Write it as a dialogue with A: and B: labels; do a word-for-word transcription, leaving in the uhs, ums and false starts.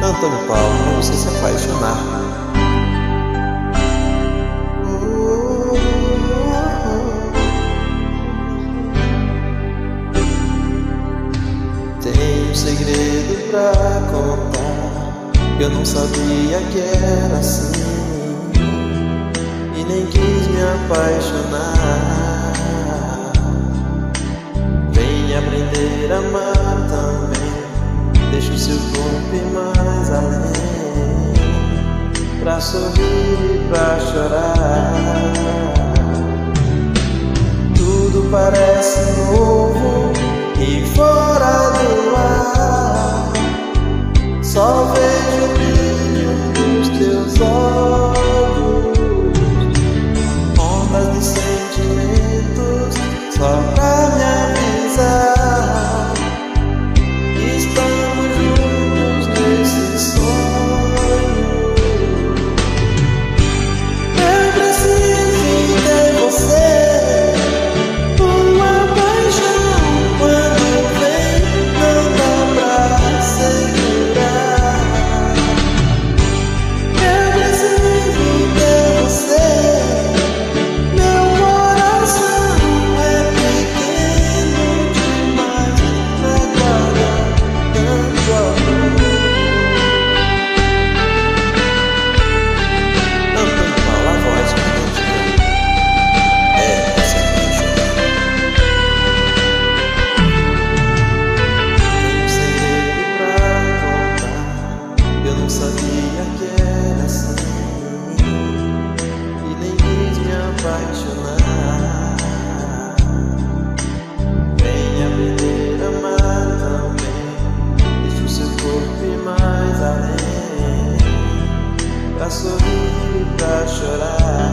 A: Antônio Paulo, pra você se apaixonar. Tenho um segredo pra contar, eu não sabia que era assim, e nem quis me apaixonar. Vem aprender a amar também, deixa o seu corpo ir mais além, pra sorrir e pra chorar. Tudo parece novo e fora do ar, só vejo o brilho dos teus olhos, ondas de sentimentos só pra me avisar. Estamos juntos nesse sonho. Eu preciso ter você. Sabia que era assim, e nem quis me apaixonar. Vem aprender a amar também, deixa o seu corpo ir mais além, pra sorrir e pra chorar.